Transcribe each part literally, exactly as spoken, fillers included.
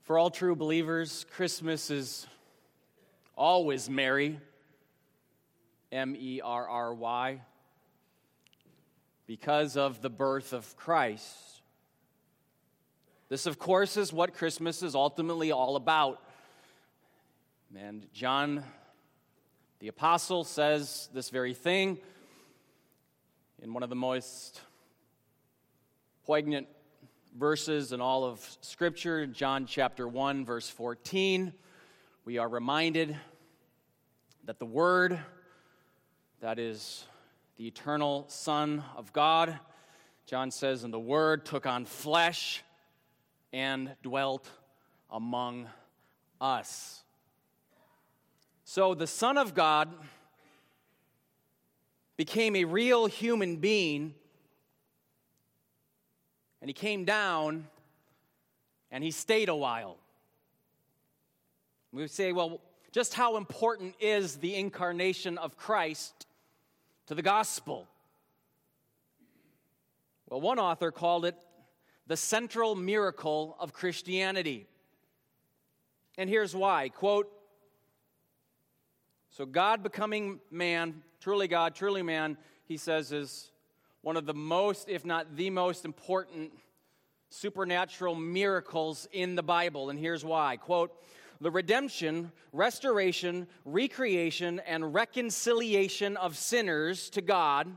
For all true believers, Christmas is always merry, M E R R Y, because of the birth of Christ. This, of course, is what Christmas is ultimately all about. And John, the apostle, says this very thing in one of the most poignant verses in all of Scripture, John chapter one, verse fourteen. We are reminded that the Word, that is the eternal Son of God, John says, and the Word took on flesh and dwelt among us. So the Son of God became a real human being, and he came down and he stayed a while. We would say, well, just how important is the incarnation of Christ to the gospel? Well, one author called it the central miracle of Christianity. And here's why. Quote, so God becoming man, truly God, truly man, he says, is one of the most, if not the most important supernatural miracles in the Bible. And here's why. Quote, the redemption, restoration, recreation, and reconciliation of sinners to God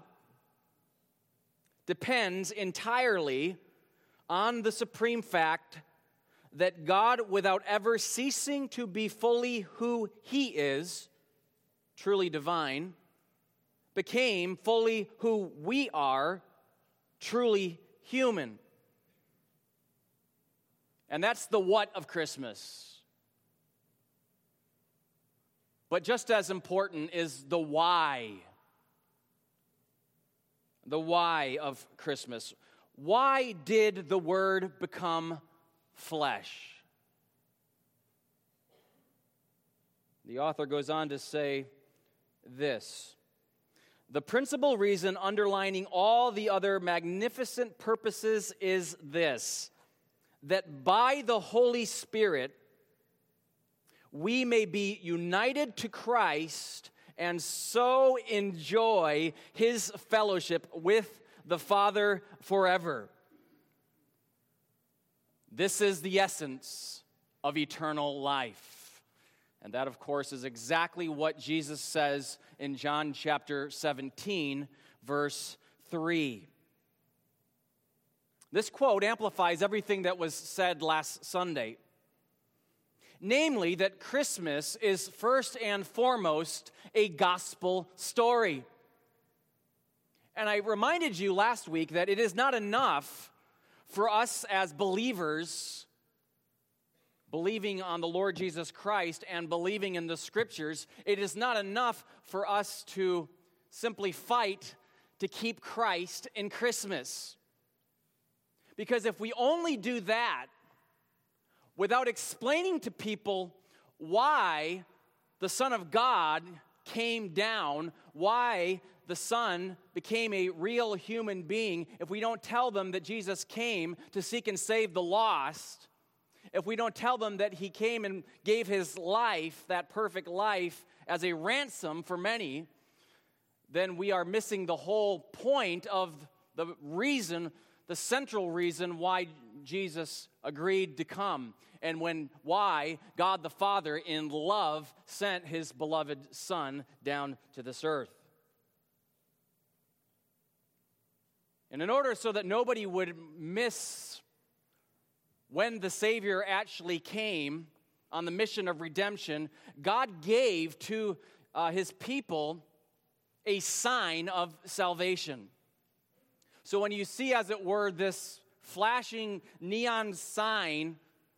depends entirely on the supreme fact that God, without ever ceasing to be fully who he is, truly divine, became fully who we are, truly human. And that's the what of Christmas. But just as important is the why. The why of Christmas. Why did the Word become flesh? The author goes on to say this. The principal reason underlining all the other magnificent purposes is this, that by the Holy Spirit we may be united to Christ and so enjoy his fellowship with the Father forever. This is the essence of eternal life. And that, of course, is exactly what Jesus says in John chapter seventeen, verse three. This quote amplifies everything that was said last Sunday. Namely, that Christmas is first and foremost a gospel story. And I reminded you last week that it is not enough for us as believers, believing on the Lord Jesus Christ and believing in the Scriptures, it is not enough for us to simply fight to keep Christ in Christmas. Because if we only do that without explaining to people why the Son of God came down, why the Son became a real human being, if we don't tell them that Jesus came to seek and save the lost, if we don't tell them that he came and gave his life, that perfect life, as a ransom for many, then we are missing the whole point of the reason, the central reason why Jesus agreed to come, and when why God the Father in love sent his beloved Son down to this earth. And in order so that nobody would miss when the Savior actually came on the mission of redemption, God gave to uh, his people a sign of salvation. So when you see, as it were, this flashing neon sign,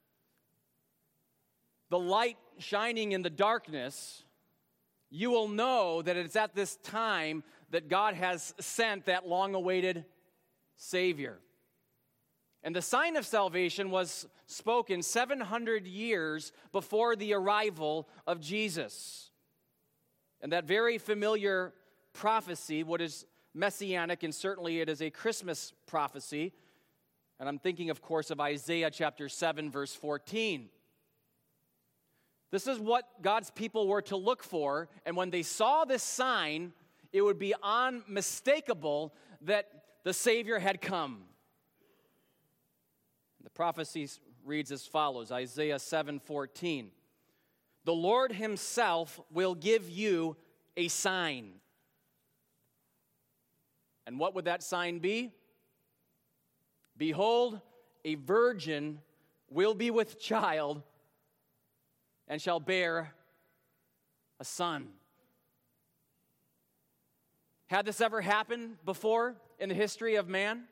the light shining in the darkness, you will know that it's at this time that God has sent that long-awaited Savior. And the sign of salvation was spoken seven hundred years before the arrival of Jesus. And that very familiar prophecy, what is messianic, and certainly it is a Christmas prophecy, and I'm thinking, of course, of Isaiah chapter seven, verse fourteen. This is what God's people were to look for, and when they saw this sign, it would be unmistakable that the Savior had come. The prophecy reads as follows, Isaiah seven fourteen. The Lord himself will give you a sign. And what would that sign be? Behold, a virgin will be with child and shall bear a son. Had this ever happened before in the history of man?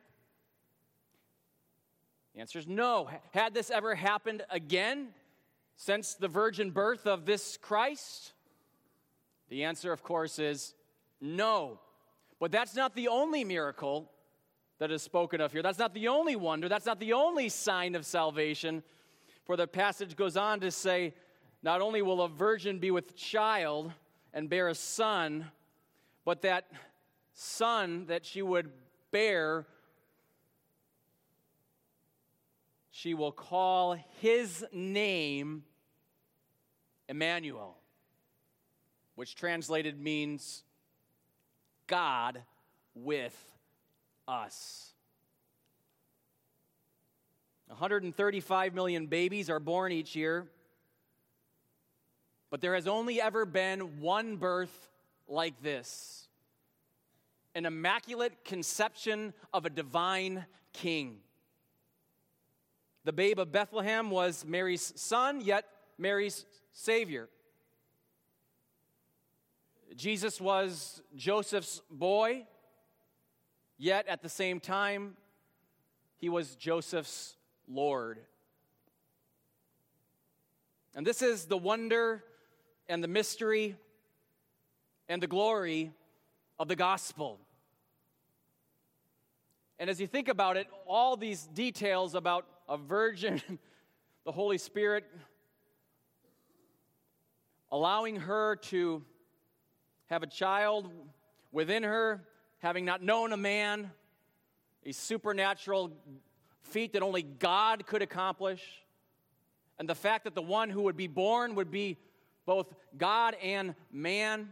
The answer is no. Had this ever happened again since the virgin birth of this Christ? The answer, of course, is no. But that's not the only miracle that is spoken of here. That's not the only wonder. That's not the only sign of salvation. For the passage goes on to say, not only will a virgin be with child and bear a son, but that son that she would bear, she will call his name Emmanuel, which translated means God with us. one hundred thirty-five million babies are born each year, but there has only ever been one birth like this: an immaculate conception of a divine king. The babe of Bethlehem was Mary's son, yet Mary's Savior. Jesus was Joseph's boy, yet at the same time, he was Joseph's Lord. And this is the wonder and the mystery and the glory of the gospel. And as you think about it, all these details about a virgin, the Holy Spirit allowing her to have a child within her, having not known a man, a supernatural feat that only God could accomplish, and the fact that the one who would be born would be both God and man.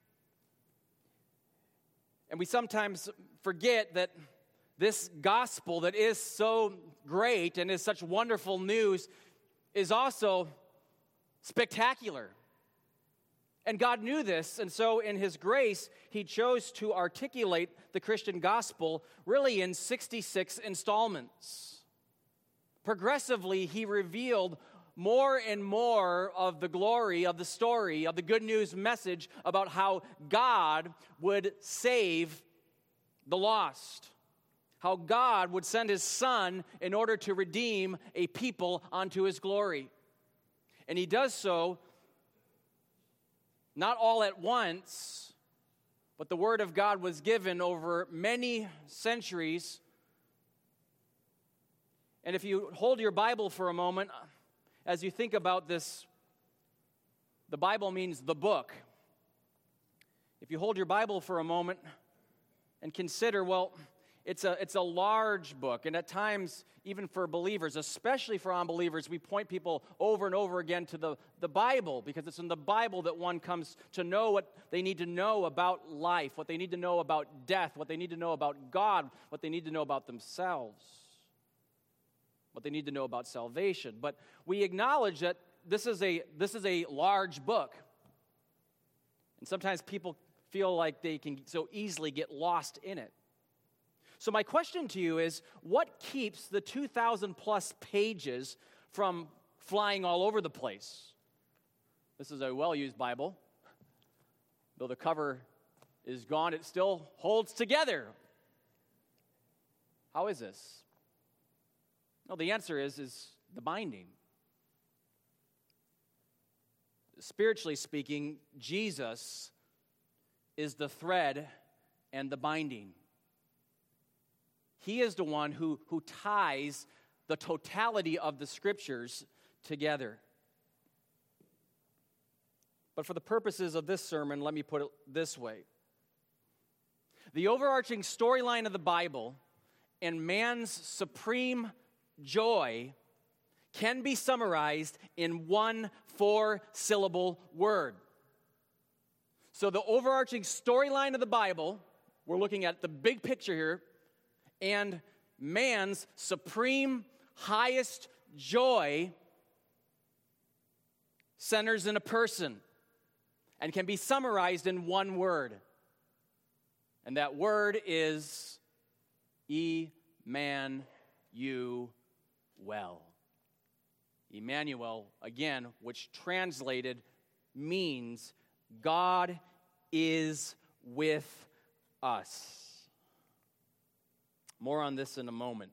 And we sometimes forget that this gospel that is so great and is such wonderful news is also spectacular. And God knew this, and so in his grace, he chose to articulate the Christian gospel really in sixty-six installments. Progressively, he revealed more and more of the glory of the story, of the good news message about how God would save the lost, how God would send his Son in order to redeem a people unto his glory. And he does so not all at once, but the Word of God was given over many centuries. And if you hold your Bible for a moment, as you think about this, the Bible means the book. If you hold your Bible for a moment and consider, well, it's a, it's a large book, and at times, even for believers, especially for unbelievers, we point people over and over again to the, the Bible, because it's in the Bible that one comes to know what they need to know about life, what they need to know about death, what they need to know about God, what they need to know about themselves, what they need to know about salvation. But we acknowledge that this is a, this is a large book, and sometimes people feel like they can so easily get lost in it. So my question to you is, what keeps the two thousand plus pages from flying all over the place? This is a well-used Bible. Though the cover is gone, it still holds together. How is this? Well, the answer is, is the binding. Spiritually speaking, Jesus is the thread and the binding. He is the one who, who ties the totality of the Scriptures together. But for the purposes of this sermon, let me put it this way. The overarching storyline of the Bible and man's supreme joy can be summarized in one four-syllable word. So the overarching storyline of the Bible, we're looking at the big picture here, and man's supreme, highest joy centers in a person and can be summarized in one word. And that word is Emmanuel. Emmanuel, again, which translated means God is with us. More on this in a moment.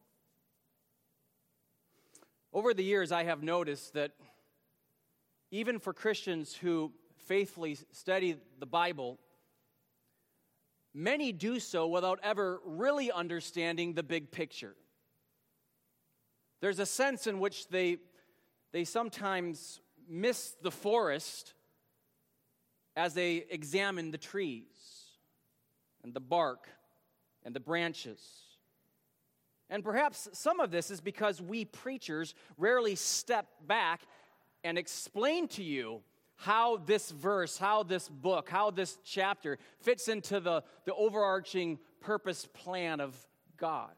Over the years, I have noticed that even for Christians who faithfully study the Bible, many do so without ever really understanding the big picture. There's a sense in which they, they sometimes miss the forest as they examine the trees and the bark and the branches. And perhaps some of this is because we preachers rarely step back and explain to you how this verse, how this book, how this chapter fits into the, the overarching purpose plan of God.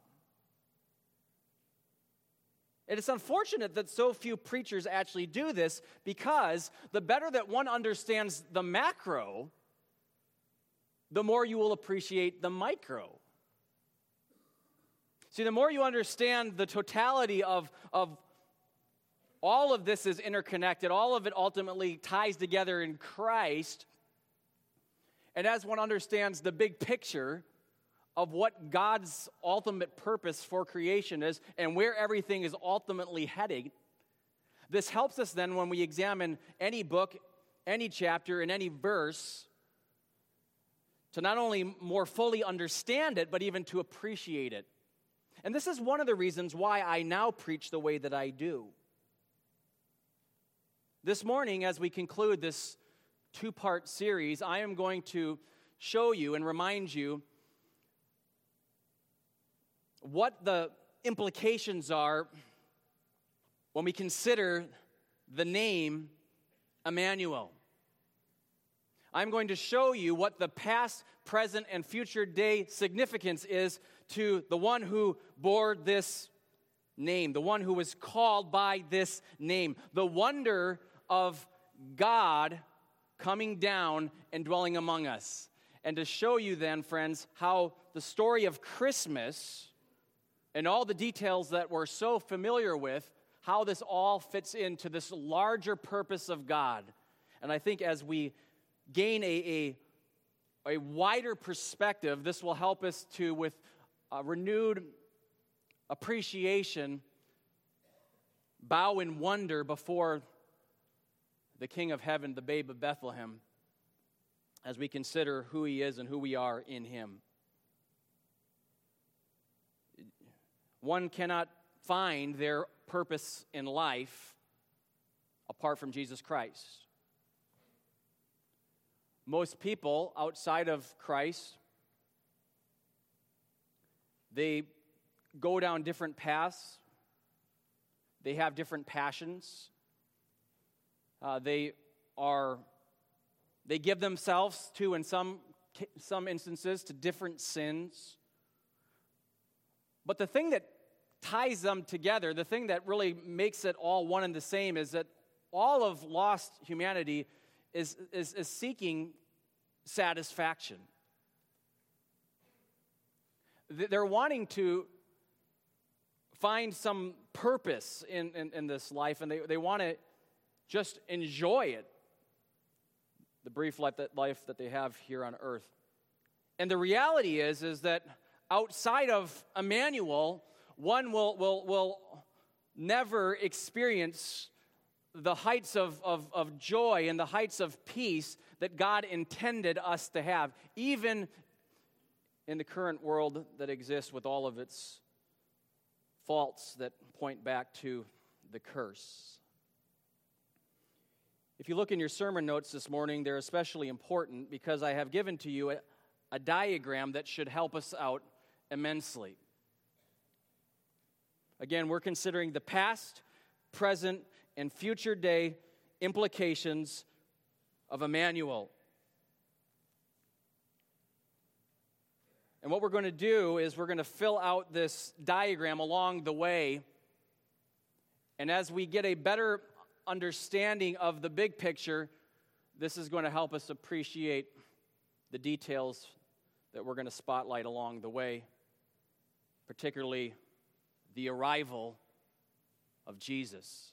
And it's unfortunate that so few preachers actually do this, because the better that one understands the macro, the more you will appreciate the micro. See, the more you understand the totality of, of all of this is interconnected, all of it ultimately ties together in Christ, and as one understands the big picture of what God's ultimate purpose for creation is and where everything is ultimately heading, this helps us then when we examine any book, any chapter, and any verse to not only more fully understand it, but even to appreciate it. And this is one of the reasons why I now preach the way that I do. This morning, as we conclude this two-part series, I am going to show you and remind you what the implications are when we consider the name Emmanuel. I'm going to show you what the past, present, and future day significance is to the one who bore this name, the one who was called by this name, the wonder of God coming down and dwelling among us. And to show you then, friends, how the story of Christmas and all the details that we're so familiar with, how this all fits into this larger purpose of God. And I think as we gain a, a, a wider perspective, this will help us to, with a renewed appreciation, bow in wonder before the King of Heaven, the babe of Bethlehem, as we consider who he is and who we are in him. One cannot find their purpose in life apart from Jesus Christ. Most people outside of Christ, they go down different paths. They have different passions. Uh, they are, they give themselves to, in some some instances, to different sins. But the thing that ties them together, the thing that really makes it all one and the same, is that all of lost humanity is, is, is seeking satisfaction. They're wanting to find some purpose in, in, in this life, and they, they want to just enjoy it, the brief life that, life that they have here on earth. And the reality is, is that outside of Emmanuel, one will, will, will never experience the heights of, of, of joy and the heights of peace that God intended us to have, even in the current world that exists with all of its faults that point back to the curse. If you look in your sermon notes this morning, they're especially important because I have given to you a, a diagram that should help us out immensely. Again, we're considering the past, present, and future day implications of Emmanuel. And what we're going to do is we're going to fill out this diagram along the way. And as we get a better understanding of the big picture, this is going to help us appreciate the details that we're going to spotlight along the way, particularly the arrival of Jesus.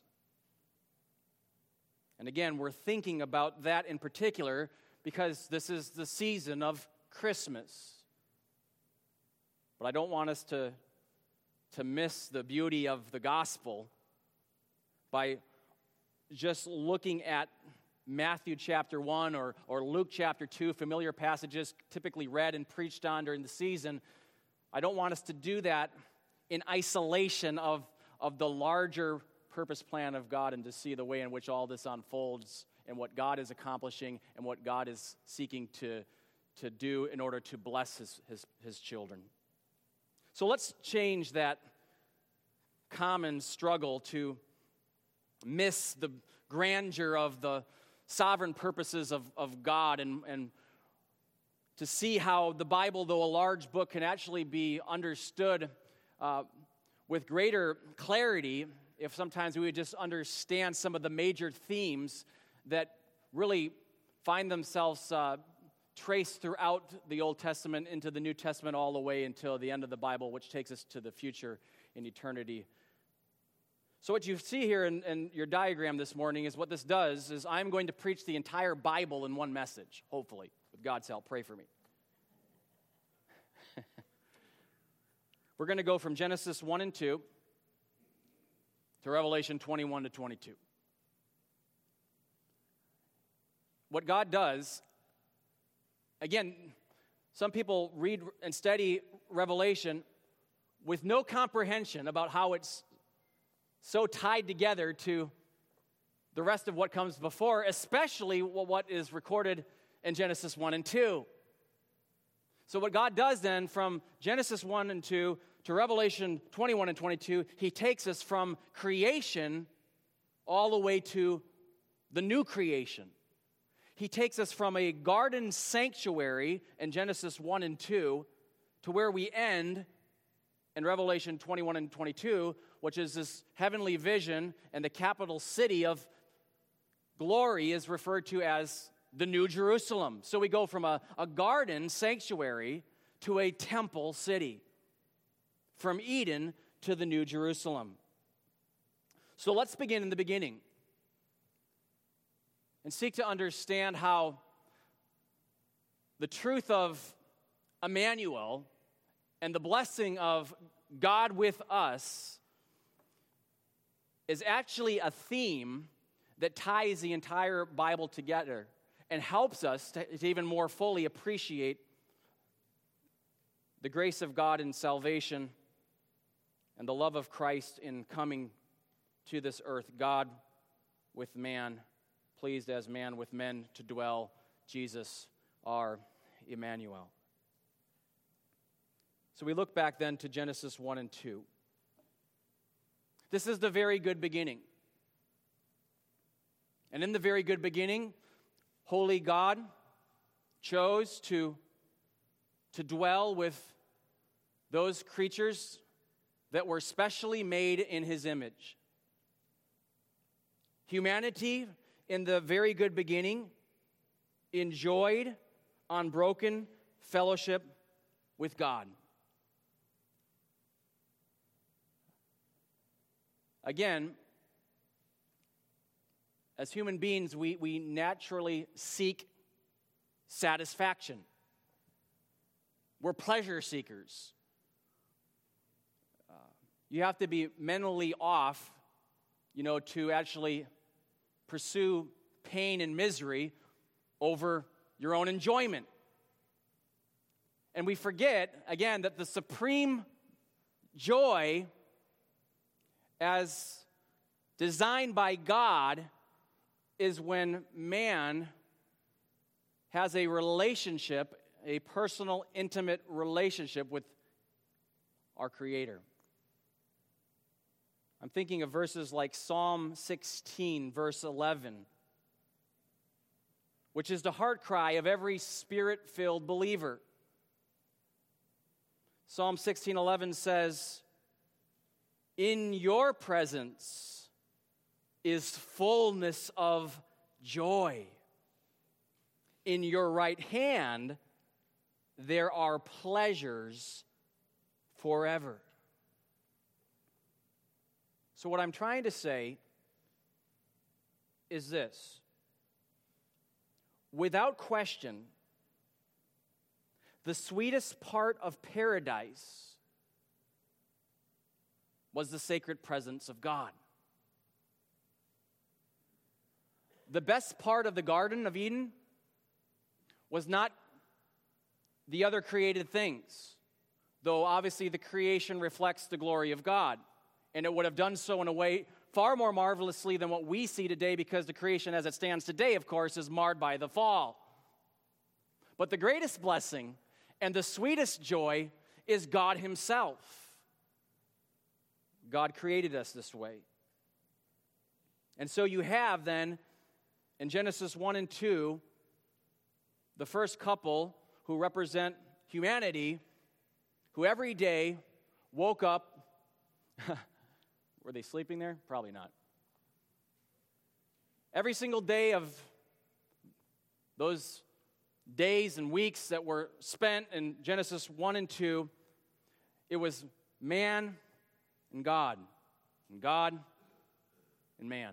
And again, we're thinking about that in particular because this is the season of Christmas. But I don't want us to, to miss the beauty of the gospel by just looking at Matthew chapter one or, or Luke chapter two, familiar passages typically read and preached on during the season. I don't want us to do that in isolation of, of the larger purpose plan of God and to see the way in which all this unfolds and what God is accomplishing and what God is seeking to, to do in order to bless his, his, his children. So let's change that common struggle to miss the grandeur of the sovereign purposes of, of God and, and to see how the Bible, though a large book, can actually be understood uh, with greater clarity if sometimes we would just understand some of the major themes that really find themselves uh, traced throughout the Old Testament into the New Testament all the way until the end of the Bible, which takes us to the future in eternity. So what you see here in, in your diagram this morning is what this does is I'm going to preach the entire Bible in one message, hopefully. With God's help, pray for me. We're going to go from Genesis one and two to Revelation twenty-one to twenty-two. What God does, again, some people read and study Revelation with no comprehension about how it's so tied together to the rest of what comes before, especially what is recorded in Genesis one and two. So what God does then from Genesis one and two to Revelation twenty-one and twenty-two, he takes us from creation all the way to the new creation. He takes us from a garden sanctuary in Genesis one and two to where we end in Revelation twenty-one and twenty-two, which is this heavenly vision, and the capital city of glory is referred to as the New Jerusalem. So we go from a, a garden sanctuary to a temple city, from Eden to the New Jerusalem. So let's begin in the beginning and seek to understand how the truth of Emmanuel and the blessing of God with us is actually a theme that ties the entire Bible together and helps us to, to even more fully appreciate the grace of God in salvation and the love of Christ in coming to this earth, God with man, pleased as man with men to dwell, Jesus our Emmanuel. So we look back then to Genesis one and two. This is the very good beginning. And in the very good beginning, holy God chose to, to dwell with those creatures that were specially made in his image. Humanity, in the very good beginning, enjoyed unbroken fellowship with God. Again, as human beings, we, we naturally seek satisfaction. We're pleasure seekers. Uh, you have to be mentally off, you know, to actually pursue pain and misery over your own enjoyment. And we forget, again, that the supreme joy as designed by God is when man has a relationship, a personal, intimate relationship with our Creator. I'm thinking of verses like Psalm sixteen, verse eleven, which is the heart cry of every Spirit-filled believer. Psalm sixteen eleven says, "In your presence is fullness of joy. In your right hand there are pleasures forever." So what I'm trying to say is this. Without question, the sweetest part of paradise was the sacred presence of God. The best part of the Garden of Eden was not the other created things, though obviously the creation reflects the glory of God, and it would have done so in a way far more marvelously than what we see today, because the creation as it stands today, of course, is marred by the fall. But the greatest blessing and the sweetest joy is God himself. God created us this way. And so you have then, in Genesis one and two, the first couple who represent humanity, who every day woke up. Were they sleeping there? Probably not. Every single day of those days and weeks that were spent in Genesis one and two, it was man and God, and God and man.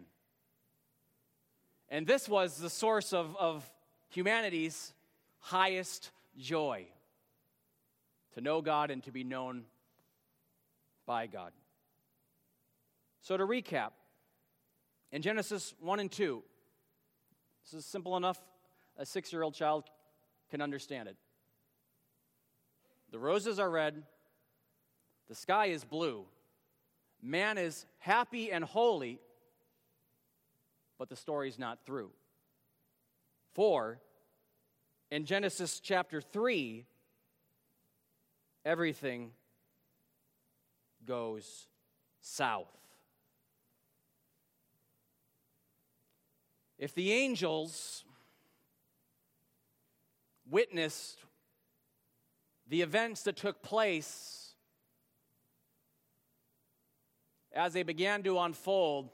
And this was the source of, of humanity's highest joy, to know God and to be known by God. So to recap, in Genesis one and two, this is simple enough a six-year-old child can understand it. The roses are red, the sky is blue, man is happy and holy, but the story's not through. For in Genesis chapter three, everything goes south. If the angels witnessed the events that took place as they began to unfold,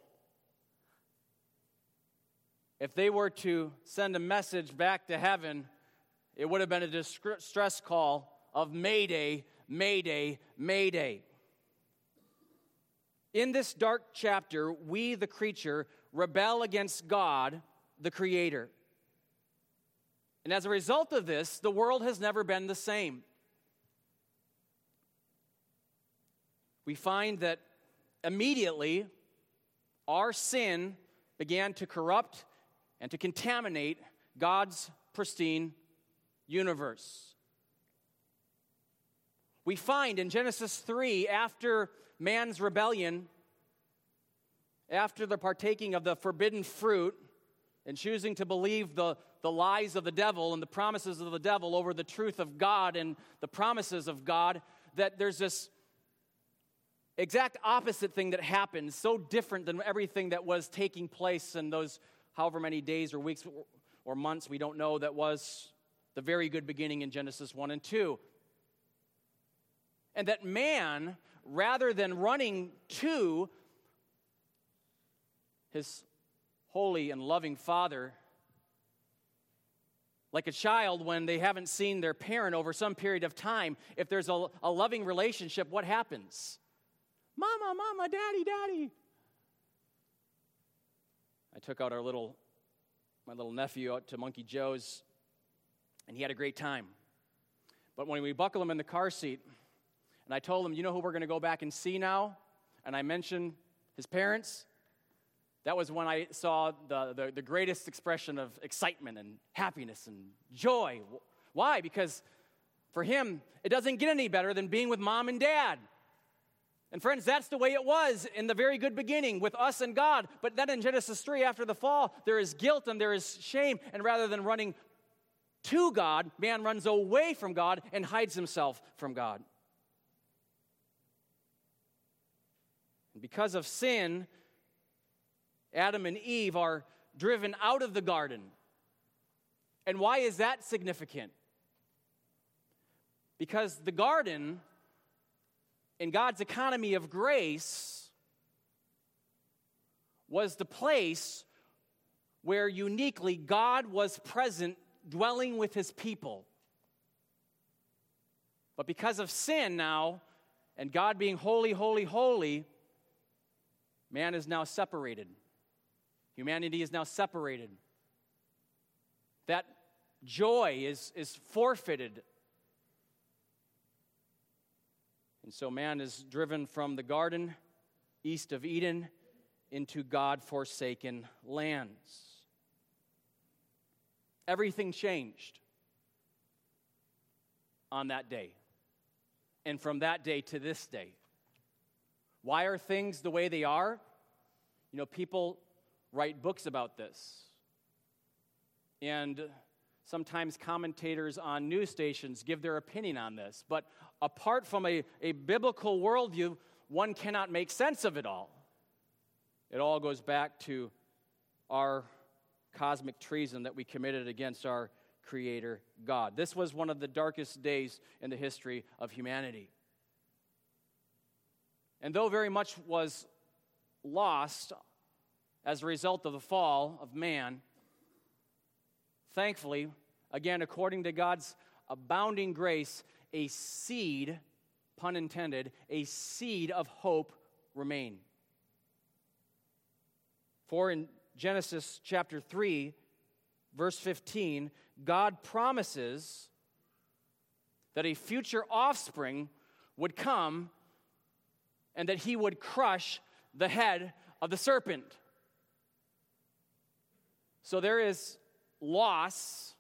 if they were to send a message back to heaven, it would have been a distress call of Mayday, Mayday, Mayday. In this dark chapter, we, the creature, rebel against God, the Creator. And as a result of this, the world has never been the same. We find that immediately our sin began to corrupt and to contaminate God's pristine universe. We find in Genesis three, after man's rebellion, after the partaking of the forbidden fruit and choosing to believe the, the lies of the devil and the promises of the devil over the truth of God and the promises of God, that there's this exact opposite thing that happened, so different than everything that was taking place in those however many days or weeks or months, we don't know, that was the very good beginning in Genesis one and two. And that man, rather than running to his holy and loving Father, like a child when they haven't seen their parent over some period of time, if there's a, a loving relationship, what happens? Mama, mama, daddy, daddy. I took out our little, my little nephew out to Monkey Joe's, and he had a great time. But when we buckle him in the car seat, and I told him, you know who we're going to go back and see now? And I mentioned his parents. That was when I saw the, the, the greatest expression of excitement and happiness and joy. Why? Because for him, it doesn't get any better than being with mom and dad. And friends, that's the way it was in the very good beginning with us and God. But then in Genesis three, after the fall, there is guilt and there is shame. And rather than running to God, man runs away from God and hides himself from God. Because of sin, Adam and Eve are driven out of the garden. And why is that significant? Because the garden, in God's economy of grace, was the place where uniquely God was present, dwelling with his people. But because of sin now, and God being holy, holy, holy, man is now separated. Humanity is now separated. That joy is, is forfeited. And so man is driven from the garden east of Eden into God-forsaken lands. Everything changed on that day, and from that day to this day. Why are things the way they are? You know, people write books about this, and sometimes commentators on news stations give their opinion on this. But apart from a, a biblical worldview, one cannot make sense of it all. It all goes back to our cosmic treason that we committed against our Creator God. This was one of the darkest days in the history of humanity. And though very much was lost as a result of the fall of man, thankfully, again, according to God's abounding grace, a seed, pun intended, a seed of hope remained. For in Genesis chapter three, verse fifteen, God promises that a future offspring would come and that he would crush the head of the serpent. So there is loss,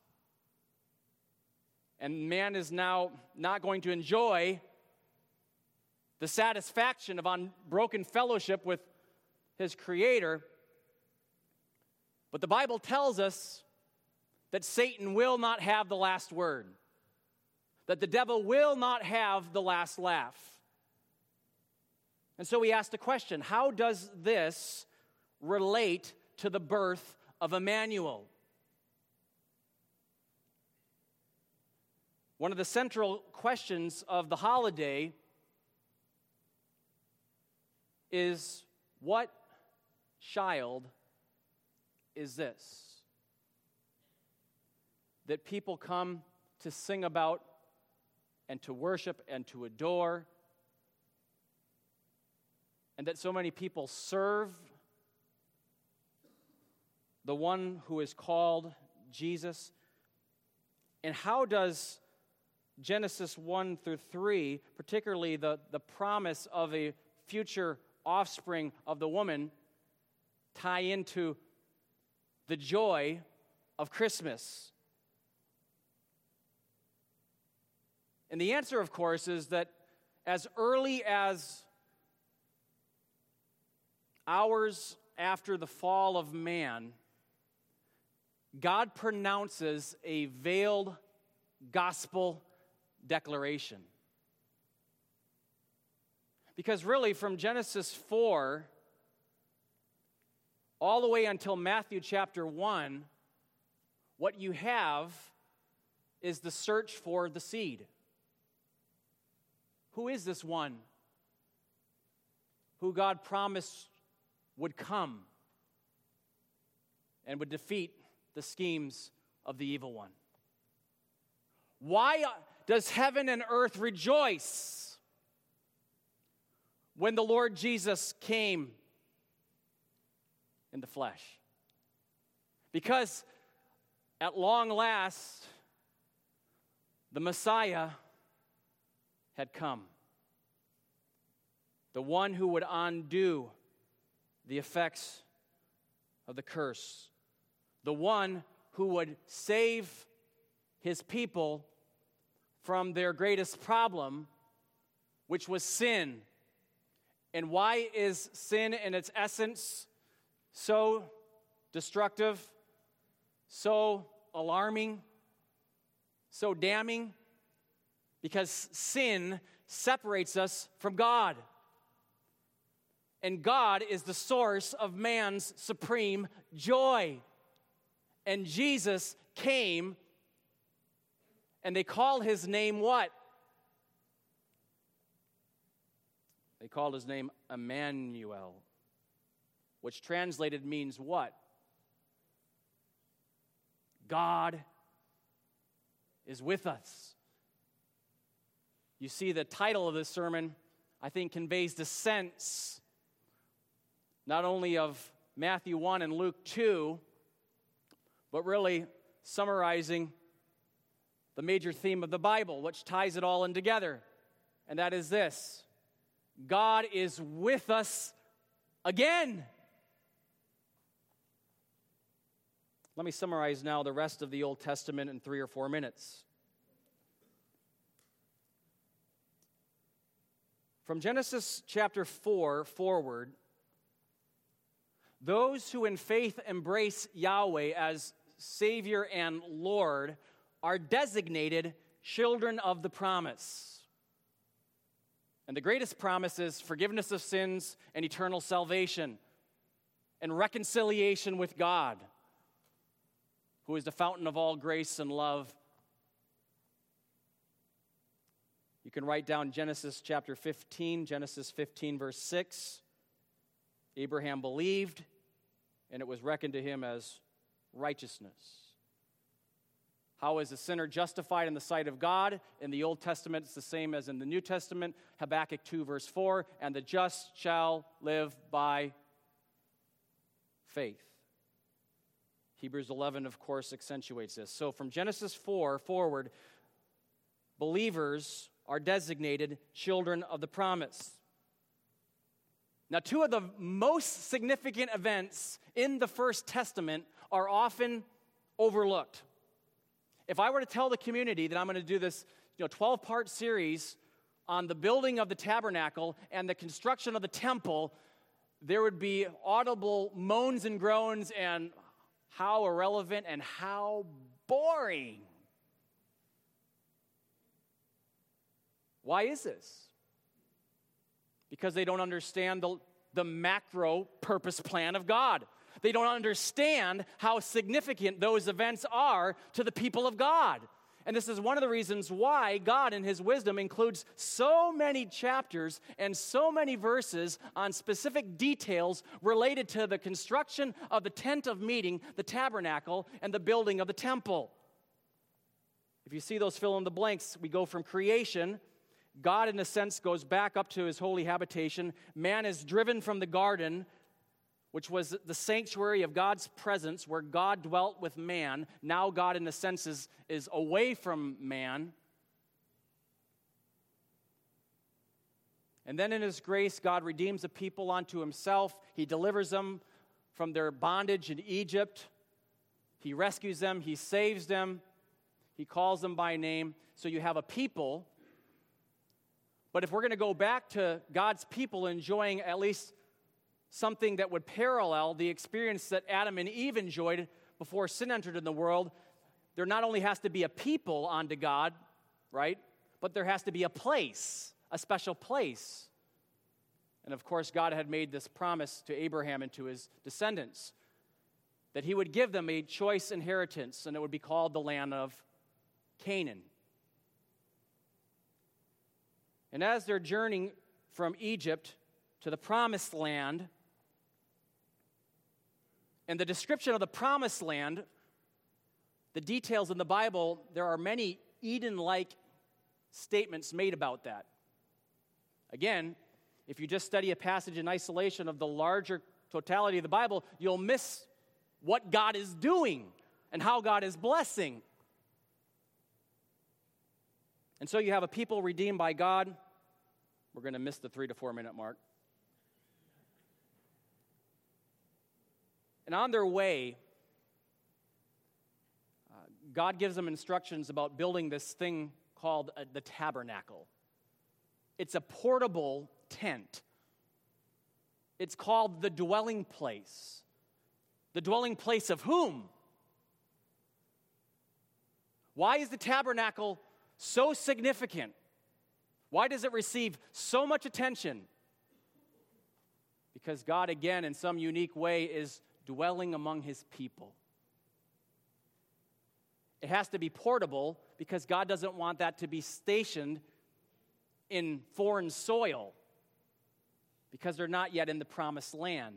and man is now not going to enjoy the satisfaction of unbroken fellowship with his Creator. But the Bible tells us that Satan will not have the last word, that the devil will not have the last laugh. And so we asked a question: how does this relate to the birth of Emmanuel? One of the central questions of the holiday is, what child is this that people come to sing about and to worship and to adore, and that so many people serve the one who is called Jesus? And how does Genesis one through three, particularly the, the promise of a future offspring of the woman, tie into the joy of Christmas? And the answer, of course, is that as early as hours after the fall of man, God pronounces a veiled gospel declaration. Because really, from Genesis four all the way until Matthew chapter one, what you have is the search for the seed. Who is this one who God promised would come and would defeat the schemes of the evil one? Why does heaven and earth rejoice when the Lord Jesus came in the flesh? Because at long last, the Messiah had come. The one who would undo the effects of the curse. The one who would save his people from their greatest problem, which was sin. And why is sin in its essence so destructive, so alarming, so damning? Because sin separates us from God. And God is the source of man's supreme joy. And Jesus came, and they call his name what? They called his name Emmanuel, which translated means what? God is with us. You see, the title of this sermon, I think, conveys the sense not only of Matthew one and Luke two, but really summarizing the major theme of the Bible, which ties it all in together. And that is this: God is with us again. Let me summarize now the rest of the Old Testament in three or four minutes. From Genesis chapter four forward, those who in faith embrace Yahweh as Savior and Lord are designated children of the promise. And the greatest promise is forgiveness of sins and eternal salvation and reconciliation with God, who is the fountain of all grace and love. You can write down Genesis chapter fifteen, Genesis fifteen, verse six. Abraham believed, and it was reckoned to him as righteousness. How is a sinner justified in the sight of God? In the Old Testament, it's the same as in the New Testament. Habakkuk two, verse four, and the just shall live by faith. Hebrews eleven, of course, accentuates this. So from Genesis four forward, believers are designated children of the promise. Now, two of the most significant events in the First Testament are often overlooked. If I were to tell the community that I'm going to do this, you know, twelve-part series on the building of the tabernacle and the construction of the temple, there would be audible moans and groans and how irrelevant and how boring. Why is this? Because they don't understand the, the macro purpose plan of God. They don't understand how significant those events are to the people of God. And this is one of the reasons why God, in his wisdom, includes so many chapters and so many verses on specific details related to the construction of the tent of meeting, the tabernacle, and the building of the temple. If you see those fill in the blanks, we go from creation. God, in a sense, goes back up to his holy habitation. Man is driven from the garden, which was the sanctuary of God's presence, where God dwelt with man. Now God, in a sense, is, is away from man. And then in his grace, God redeems a people unto himself. He delivers them from their bondage in Egypt. He rescues them. He saves them. He calls them by name. So you have a people. But if we're going to go back to God's people enjoying at least something that would parallel the experience that Adam and Eve enjoyed before sin entered in the world, there not only has to be a people unto God, right, but there has to be a place, a special place. And of course, God had made this promise to Abraham and to his descendants that he would give them a choice inheritance, and it would be called the land of Canaan. And as they're journeying from Egypt to the promised land, and the description of the promised land, the details in the Bible, there are many Eden-like statements made about that. Again, if you just study a passage in isolation of the larger totality of the Bible, you'll miss what God is doing and how God is blessing. And so you have a people redeemed by God. We're going to miss the three to four minute mark. And on their way, uh, God gives them instructions about building this thing called uh, the tabernacle. It's a portable tent. It's called the dwelling place. The dwelling place of whom? Why is the tabernacle so significant? Why does it receive so much attention? Because God, again, in some unique way, is dwelling among his people. It has to be portable because God doesn't want that to be stationed in foreign soil because they're not yet in the promised land.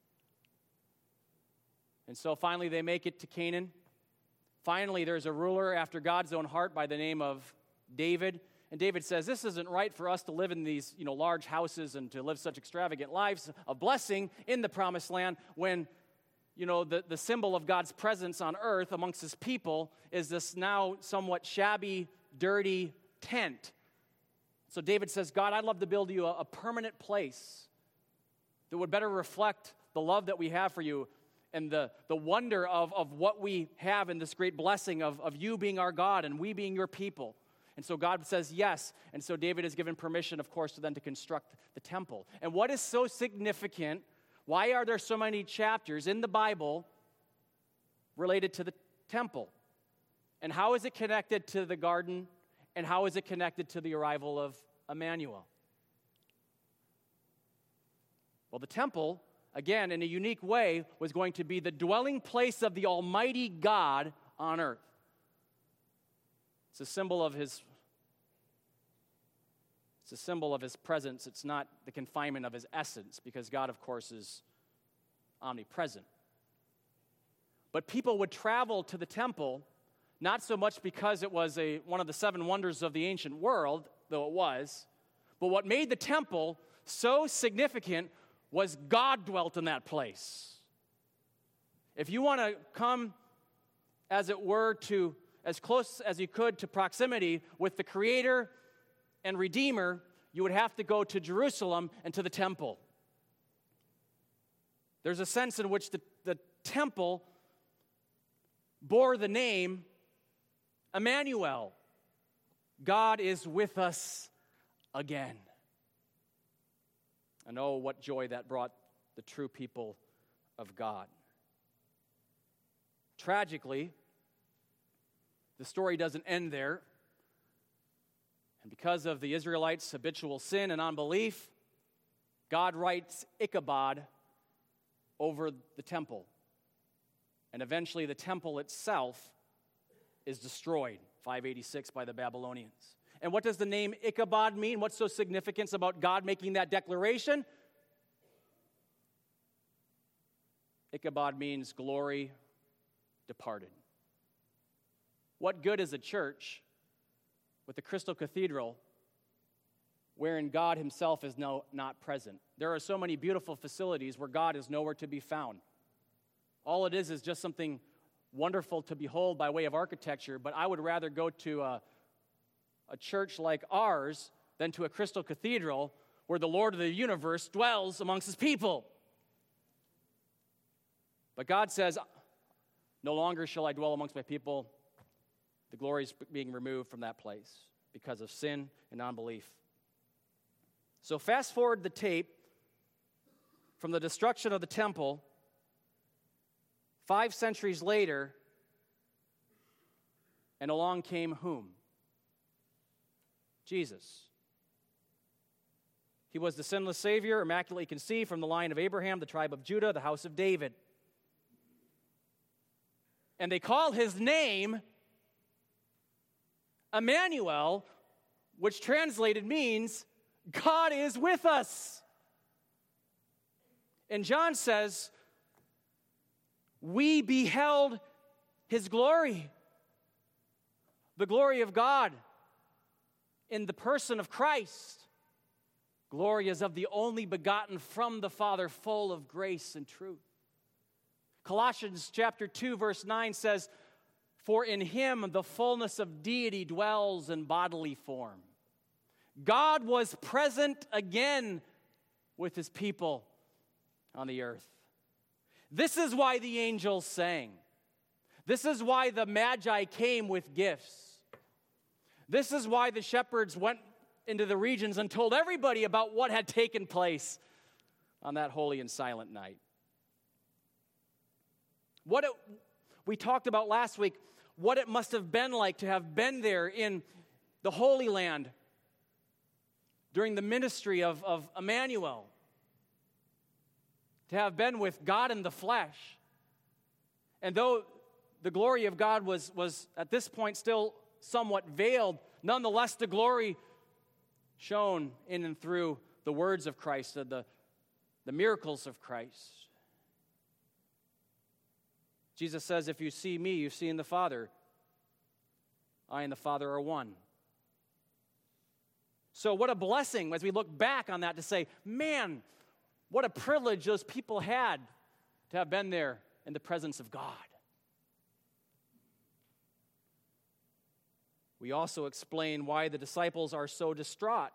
And so finally they make it to Canaan. Finally, there's a ruler after God's own heart by the name of David. And David says, this isn't right for us to live in these, you know, large houses and to live such extravagant lives of blessing in the promised land when, you know, the, the symbol of God's presence on earth amongst his people is this now somewhat shabby, dirty tent. So David says, God, I'd love to build you a, a permanent place that would better reflect the love that we have for you and the, the wonder of, of what we have in this great blessing of, of you being our God and we being your people. And so God says yes. And so David is given permission, of course, to then to construct the temple. And what is so significant, why are there so many chapters in the Bible related to the temple? And how is it connected to the garden? And how is it connected to the arrival of Emmanuel? Well, the temple, again, in a unique way, was going to be the dwelling place of the Almighty God on earth. It's a symbol of his It's a symbol of his presence. It's not the confinement of his essence, because God, of course, is omnipresent. But people would travel to the temple, not so much because it was a one of the seven wonders of the ancient world, though it was, but what made the temple so significant was God dwelt in that place. If you want to come, as it were, to as close as you could to proximity with the Creator and Redeemer, you would have to go to Jerusalem and to the temple. There's a sense in which the, the temple bore the name Emmanuel. God is with us again. And oh, what joy that brought the true people of God. Tragically, the story doesn't end there. And because of the Israelites' habitual sin and unbelief, God writes Ichabod over the temple. And eventually the temple itself is destroyed, five eighty-six, by the Babylonians. And what does the name Ichabod mean? What's so significant about God making that declaration? Ichabod means glory departed. What good is a church with the Crystal Cathedral wherein God himself is no, not present? There are so many beautiful facilities where God is nowhere to be found. All it is is just something wonderful to behold by way of architecture, but I would rather go to a, a church like ours than to a Crystal Cathedral where the Lord of the universe dwells amongst his people. But God says, no longer shall I dwell amongst my people. The glory is being removed from that place because of sin and unbelief. So fast forward the tape from the destruction of the temple, five centuries later, and along came whom? Jesus. He was the sinless Savior, immaculately conceived from the line of Abraham, the tribe of Judah, the house of David. And they call his name Emmanuel, which translated means God is with us. And John says, we beheld his glory, the glory of God in the person of Christ. Glory is of the only begotten from the Father, full of grace and truth. Colossians chapter two, verse nine says, for in him the fullness of deity dwells in bodily form. God was present again with his people on the earth. This is why the angels sang. This is why the Magi came with gifts. This is why the shepherds went into the regions and told everybody about what had taken place on that holy and silent night. What it, we talked about last week, what it must have been like to have been there in the Holy Land during the ministry of, of Emmanuel. to have been with God in the flesh. And though the glory of God was, was at this point still somewhat veiled, nonetheless the glory shone in and through the words of Christ, the, the miracles of Christ. Jesus says, if you see me, you've seen the Father. I and the Father are one. So what a blessing as we look back on that to say, man, what a privilege those people had to have been there in the presence of God. We also explain why the disciples are so distraught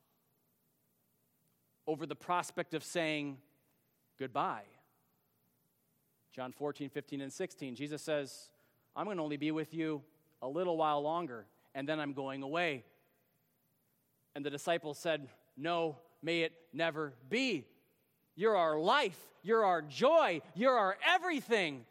over the prospect of saying goodbye. John fourteen, fifteen, and sixteen, Jesus says, I'm going to only be with you a little while longer, and then I'm going away. And the disciples said, no, may it never be. You're our life. You're our joy. You're our everything.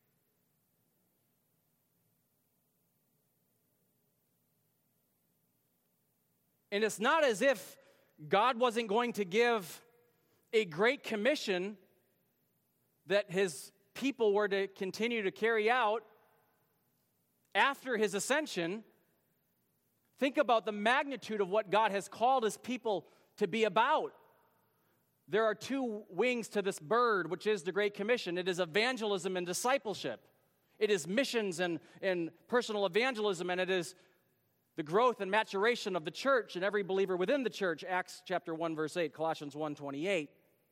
And it's not as if God wasn't going to give a great commission that his people were to continue to carry out after his ascension. Think about the magnitude of what God has called his people to be about. There are two wings to this bird, which is the Great Commission. It is evangelism and discipleship. It is missions and, and personal evangelism, and it is the growth and maturation of the church and every believer within the church. Acts chapter one, verse eight, Colossians one, twenty-eight.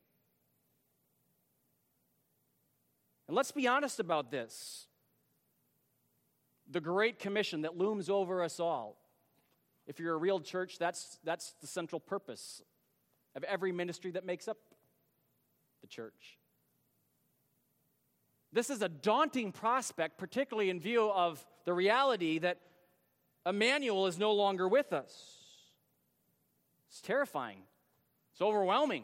And let's be honest about this. The Great Commission that looms over us all. If you're a real church, that's, that's the central purpose of every ministry that makes up the church. This is a daunting prospect, particularly in view of the reality that Emmanuel is no longer with us. It's terrifying. It's overwhelming.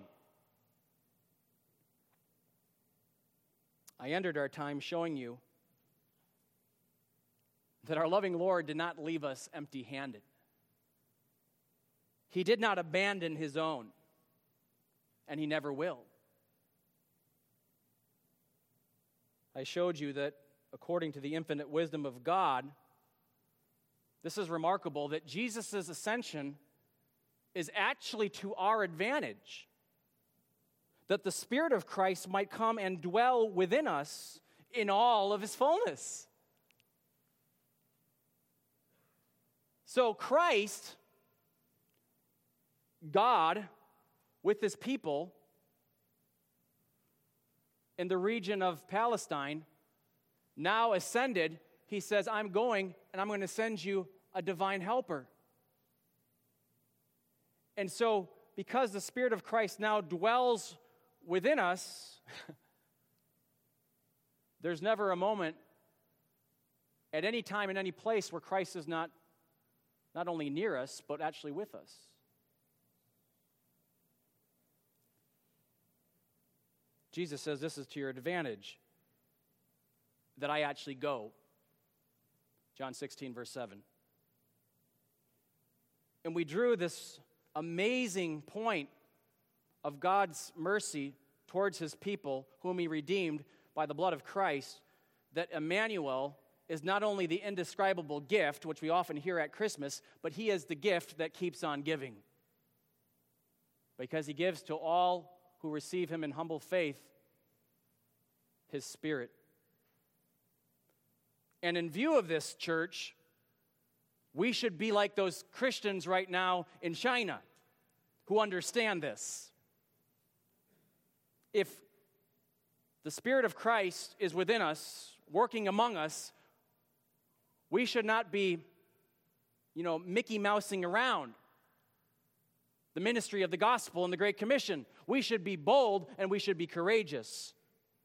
I ended our time showing you that our loving Lord did not leave us empty-handed. He did not abandon his own, and he never will. I showed you that according to the infinite wisdom of God, this is remarkable, that Jesus' ascension is actually to our advantage, that the Spirit of Christ might come and dwell within us in all of his fullness. So Christ, God, with his people in the region of Palestine, now ascended, he says, I'm going and I'm going to send you a divine helper. And so, because the Spirit of Christ now dwells within us, there's never a moment at any time in any place where Christ is not not only near us, but actually with us. Jesus says this is to your advantage, that I actually go. John sixteen, verse seven. And we drew this amazing point of God's mercy towards his people, whom he redeemed by the blood of Christ, that Emmanuel is not only the indescribable gift, which we often hear at Christmas, but he is the gift that keeps on giving. Because he gives to all who receive him in humble faith his Spirit. And in view of this, church, we should be like those Christians right now in China who understand this. If the Spirit of Christ is within us, working among us, we should not be, you know, Mickey Mousing around the ministry of the gospel and the Great Commission. We should be bold and we should be courageous.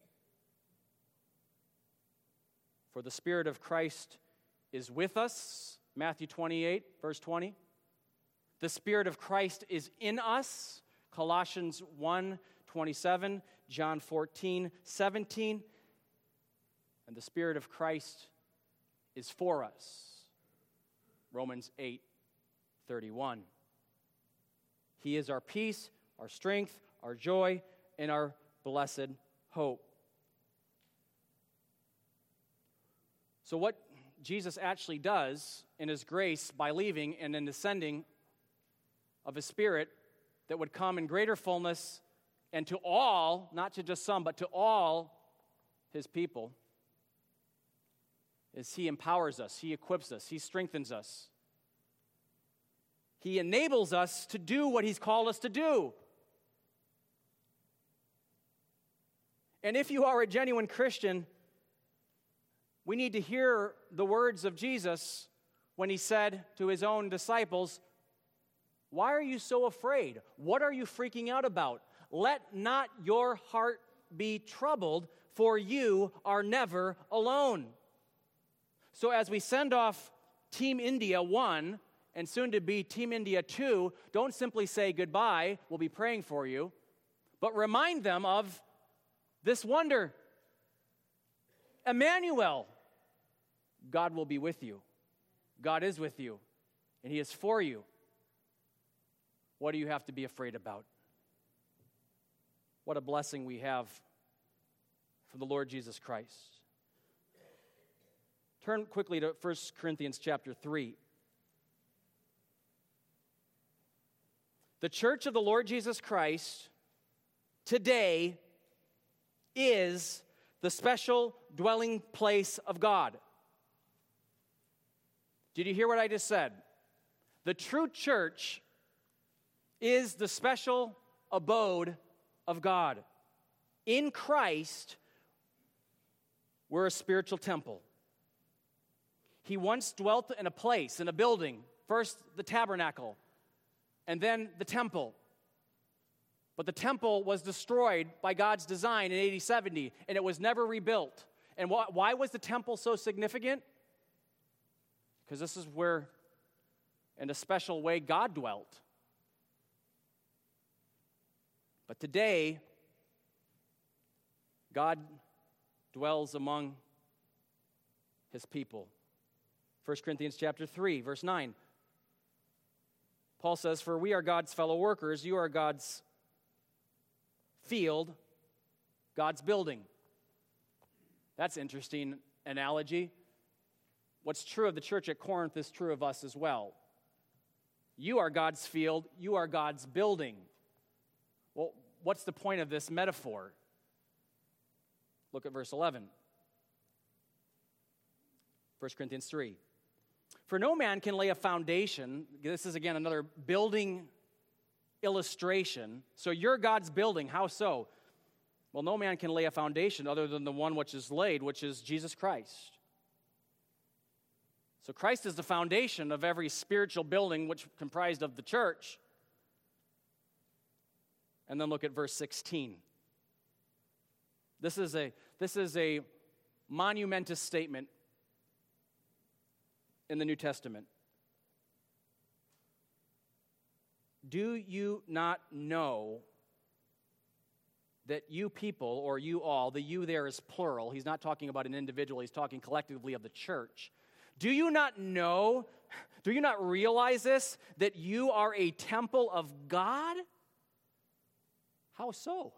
For the Spirit of Christ is with us, Matthew twenty-eight, verse twenty. The Spirit of Christ is in us, Colossians one, twenty-seven, John fourteen, seventeen. And the Spirit of Christ is for us, Romans eight, thirty-one. He is our peace, our strength, our joy, and our blessed hope. So what Jesus actually does in his grace by leaving and then descending of his Spirit that would come in greater fullness and to all, not to just some, but to all his people, is he empowers us, he equips us, he strengthens us. He enables us to do what he's called us to do. And if you are a genuine Christian, we need to hear the words of Jesus when he said to his own disciples, "Why are you so afraid? What are you freaking out about? Let not your heart be troubled, for you are never alone." So as we send off Team India one and soon to be Team India two, don't simply say goodbye, we'll be praying for you, but remind them of this wonder. Emmanuel, God will be with you. God is with you, and he is for you. What do you have to be afraid about? What a blessing we have from the Lord Jesus Christ. Turn quickly to First Corinthians chapter three. The church of the Lord Jesus Christ today is the special dwelling place of God. Did you hear what I just said? The true church is the special abode of God. In Christ, we're a spiritual temple. He once dwelt in a place, in a building, first the tabernacle, and then the temple. But the temple was destroyed by God's design in A D seventy, and it was never rebuilt. And wh- why was the temple so significant? Because this is where, in a special way, God dwelt. But today, God dwells among his people. First Corinthians chapter three, verse nine. Paul says, "For we are God's fellow workers, you are God's field, God's building." That's an interesting analogy. What's true of the church at Corinth is true of us as well. You are God's field, you are God's building. Well, what's the point of this metaphor? Look at verse eleven. First Corinthians three. "For no man can lay a foundation," this is again another building illustration. So you're God's building. How so? Well, no man can lay a foundation other than the one which is laid, which is Jesus Christ. So Christ is the foundation of every spiritual building, which comprised of the church. And then look at verse sixteen. This is a, this is a monumentous statement in the New Testament. "Do you not know that you people, or you all," the you there is plural, he's not talking about an individual, he's talking collectively of the church. "Do you not know, do you not realize this, that you are a temple of God?" How so?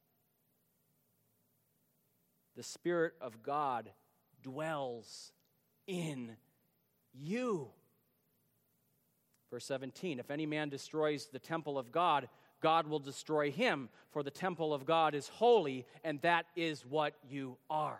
"The Spirit of God dwells in you." Verse seventeen, "If any man destroys the temple of God, God will destroy him, for the temple of God is holy, and that is what you are."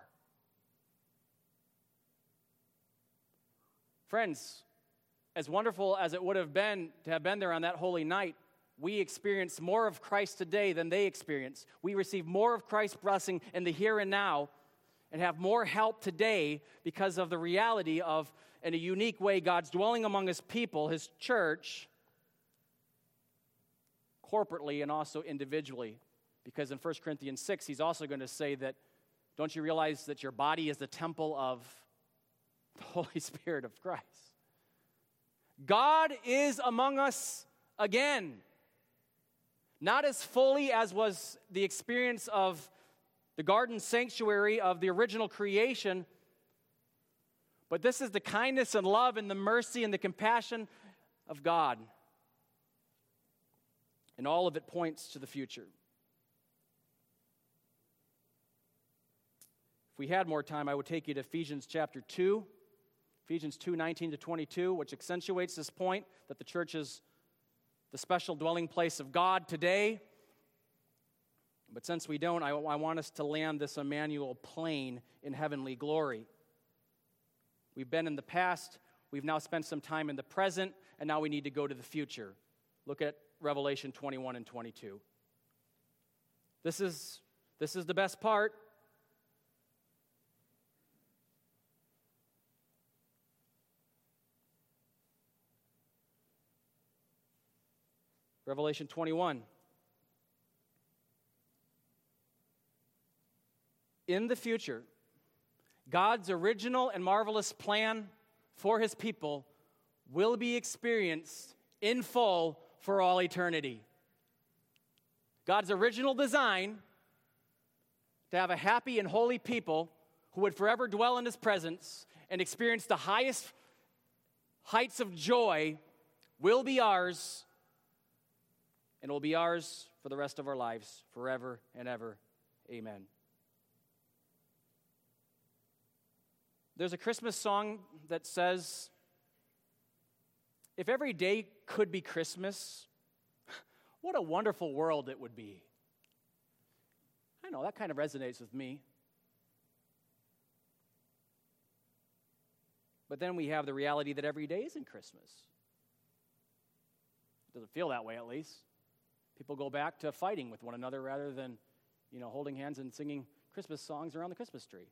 Friends, as wonderful as it would have been to have been there on that holy night, we experience more of Christ today than they experienced. We receive more of Christ's blessing in the here and now and have more help today because of the reality of, in a unique way, God's dwelling among his people, his church, corporately and also individually. Because in First Corinthians six, he's also going to say that, don't you realize that your body is the temple of the Holy Spirit of Christ? God is among us again. Not as fully as was the experience of the garden sanctuary of the original creation, but this is the kindness and love and the mercy and the compassion of God. And all of it points to the future. If we had more time, I would take you to Ephesians chapter two, Ephesians two, nineteen to twenty-two, which accentuates this point that the church is the special dwelling place of God today. But since we don't, I, I want us to land this Emmanuel plane in heavenly glory. We've been in the past, we've now spent some time in the present, and now we need to go to the future. Look at Revelation twenty-one and twenty-two. This is, this is the best part. Revelation twenty-one. In the future, God's original and marvelous plan for his people will be experienced in full for all eternity. God's original design to have a happy and holy people who would forever dwell in his presence and experience the highest heights of joy will be ours, and will be ours for the rest of our lives, forever and ever. Amen. There's a Christmas song that says, if every day could be Christmas, what a wonderful world it would be. I know, that kind of resonates with me. But then we have the reality that every day isn't Christmas. It doesn't feel that way, at least. People go back to fighting with one another rather than, you know, holding hands and singing Christmas songs around the Christmas tree.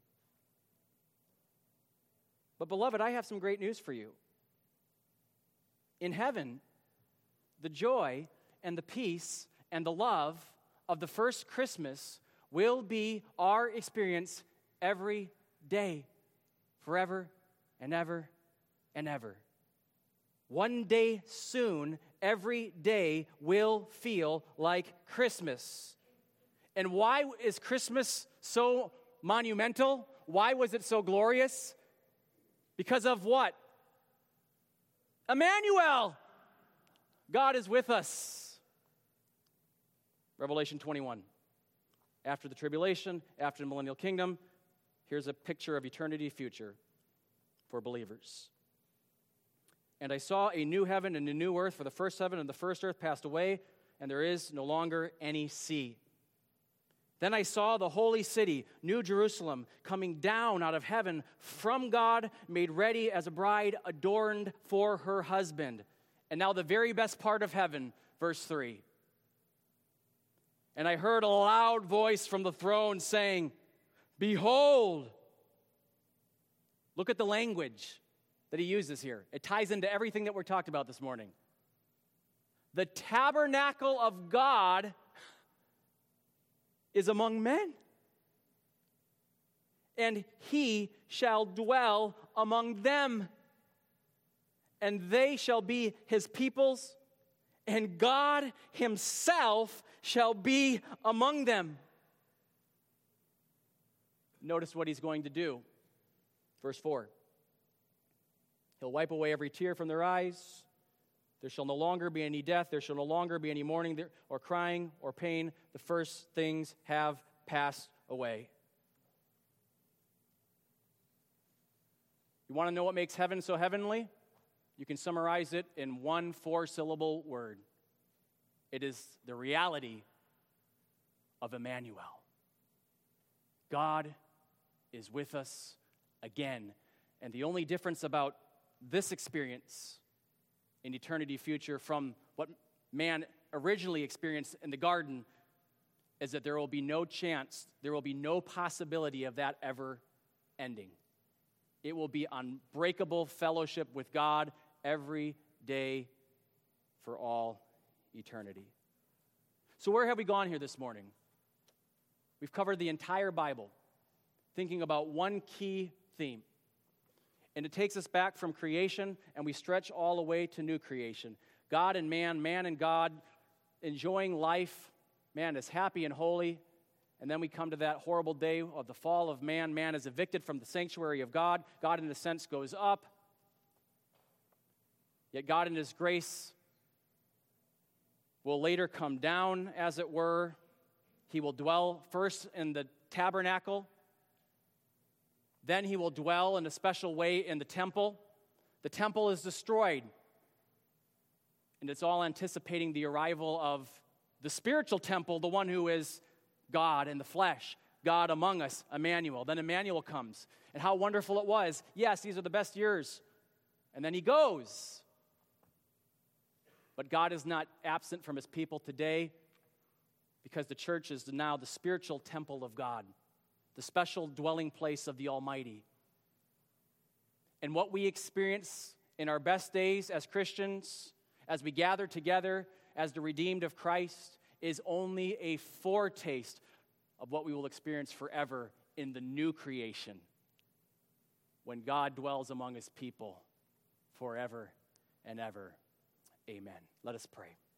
But beloved, I have some great news for you. In heaven, the joy and the peace and the love of the first Christmas will be our experience every day, forever and ever and ever. One day soon, every day will feel like Christmas. And why is Christmas so monumental? Why was it so glorious? Because of what? Emmanuel! God is with us. Revelation twenty-one. After the tribulation, after the millennial kingdom, here's a picture of eternity future for believers. And I saw a new heaven and a new earth, for the first heaven and the first earth passed away, and there is no longer any sea. Then I saw the holy city, New Jerusalem, coming down out of heaven from God, made ready as a bride adorned for her husband. And now the very best part of heaven, verse three. And I heard a loud voice from the throne saying, behold. Look at the language that he uses here. It ties into everything that we're talked about this morning. The tabernacle of God is among men, and he shall dwell among them, and they shall be his peoples, and God himself shall be among them. Notice what he's going to do. Verse four. He'll wipe away every tear from their eyes. There shall no longer be any death. There shall no longer be any mourning or crying or pain. The first things have passed away. You want to know what makes heaven so heavenly? You can summarize it in one four-syllable word. It is the reality of Emmanuel. God is with us again. And the only difference about this experience in eternity future from what man originally experienced in the garden is that there will be no chance, there will be no possibility of that ever ending. It will be unbreakable fellowship with God every day for all eternity. So where have we gone here this morning? We've covered the entire Bible, thinking about one key theme. And it takes us back from creation, and we stretch all the way to new creation. God and man, man and God, enjoying life. Man is happy and holy. And then we come to that horrible day of the fall of man. Man is evicted from the sanctuary of God. God, in a sense, goes up. Yet God, in his grace, will later come down, as it were. He will dwell first in the tabernacle, Then he will dwell in a special way in the temple. The temple is destroyed. And it's all anticipating the arrival of the spiritual temple, the one who is God in the flesh, God among us, Emmanuel. Then Emmanuel comes. And how wonderful it was. Yes, these are the best years. And then he goes. But God is not absent from his people today because the church is now the spiritual temple of God, the special dwelling place of the Almighty. And what we experience in our best days as Christians, as we gather together as the redeemed of Christ, is only a foretaste of what we will experience forever in the new creation when God dwells among his people forever and ever. Amen. Let us pray.